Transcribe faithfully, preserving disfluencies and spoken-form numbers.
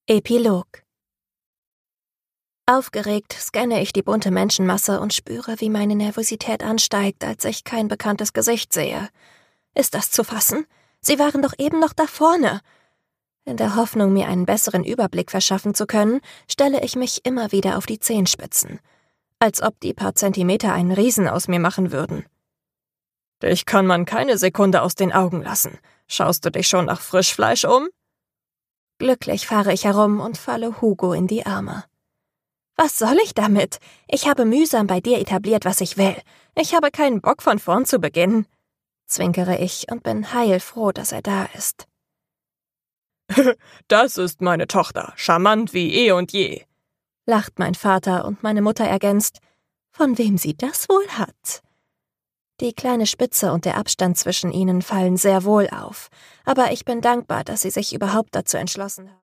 Epilog. Aufgeregt scanne ich die bunte Menschenmasse und spüre, wie meine Nervosität ansteigt, als ich kein bekanntes Gesicht sehe. Ist das zu fassen? Sie waren doch eben noch da vorne. In der Hoffnung, mir einen besseren Überblick verschaffen zu können, stelle ich mich immer wieder auf die Zehenspitzen. Als ob die paar Zentimeter einen Riesen aus mir machen würden. »Dich kann man keine Sekunde aus den Augen lassen. Schaust du dich schon nach Frischfleisch um?« Glücklich fahre ich herum und falle Hugo in die Arme. »Was soll ich damit? Ich habe mühsam bei dir etabliert, was ich will. Ich habe keinen Bock, von vorn zu beginnen«, zwinkere ich und bin heilfroh, dass er da ist. »Das ist meine Tochter, charmant wie eh und je«, lacht mein Vater und meine Mutter ergänzt, »von wem sie das wohl hat?« Die kleine Spitze und der Abstand zwischen ihnen fallen sehr wohl auf, aber ich bin dankbar, dass sie sich überhaupt dazu entschlossen haben.